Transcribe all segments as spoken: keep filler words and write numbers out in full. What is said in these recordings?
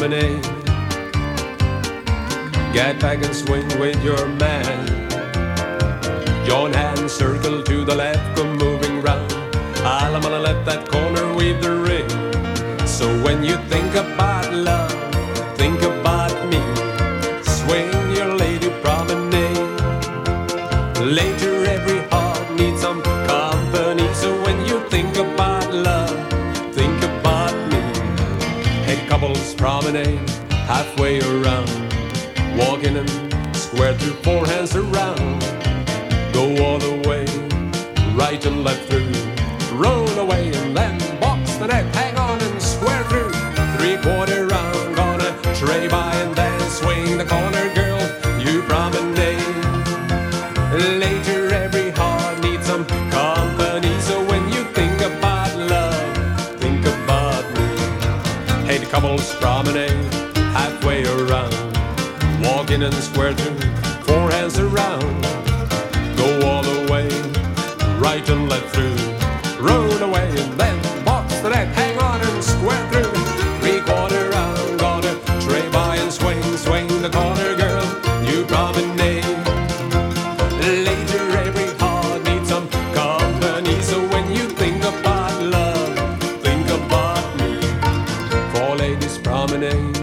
promenade. Get back and swing with your man. Join hands, circle to the left, come moving round. I'm gonna let that corner weave the ring. So when you think about love, think about me. Swing your lady promenade. Later every heart needs some company. So when you think about love, think about me. Hey, couples promenade halfway around. Walking and square through, four hands around. Go all the way, right and left through. Roll away and then box the net. Hang on and square through. Three quarter round, gonna tray by and then swing the corner, girl. You promenade. Later every heart needs some company. So when you think about love, think about me. Hey, the couples promenade halfway around. Walking and square through, four hands around. Go all the way, right and left through. Roll away and then box the net. Hang on and square through. Three quarter round, gonna tray by and swing, swing the corner, girl. You promenade. Later every heart needs some company. So when you think about love, think about me. Four ladies promenade.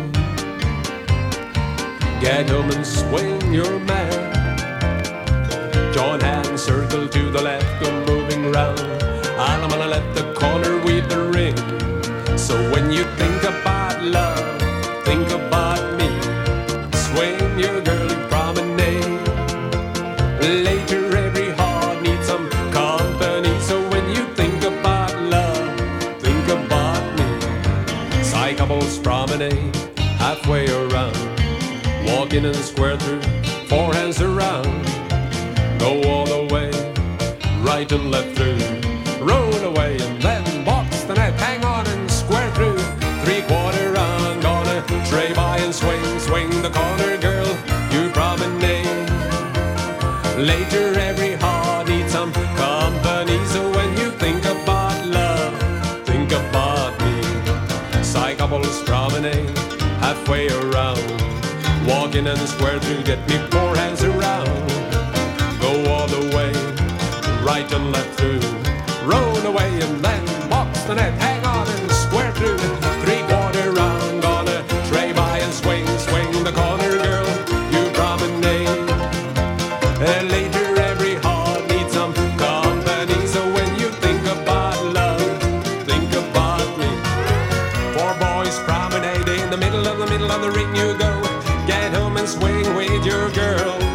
Get home and swing your man. Join hands, circle to the left, go moving round. I'm gonna let the corner weave the ring. So when you think about love, think about me. Swing your girly promenade. Later every heart needs some company. So when you think about love, think about me. Side couples promenade halfway around. Walking and square through, four hands around. Go all the way, right and left through. Roll away and then box the net. Hang on and square through. Three quarter round, gonna tray by and swing, swing the corner, girl. You promenade. Later every heart needs some company. So when you think about love, think about me. Side couples promenade halfway around. Walking and square through, get me four hands around. Go all the way, right and left through. Roll away and then box the net. Hang on and square through. Three quarter round, gonna tray by and swing, swing the corner, girl. You promenade. And later every heart needs some company. So when you think about love, think about me. Four boys promenade in the middle of the middle of the ring you go. Get home and swing with your girl.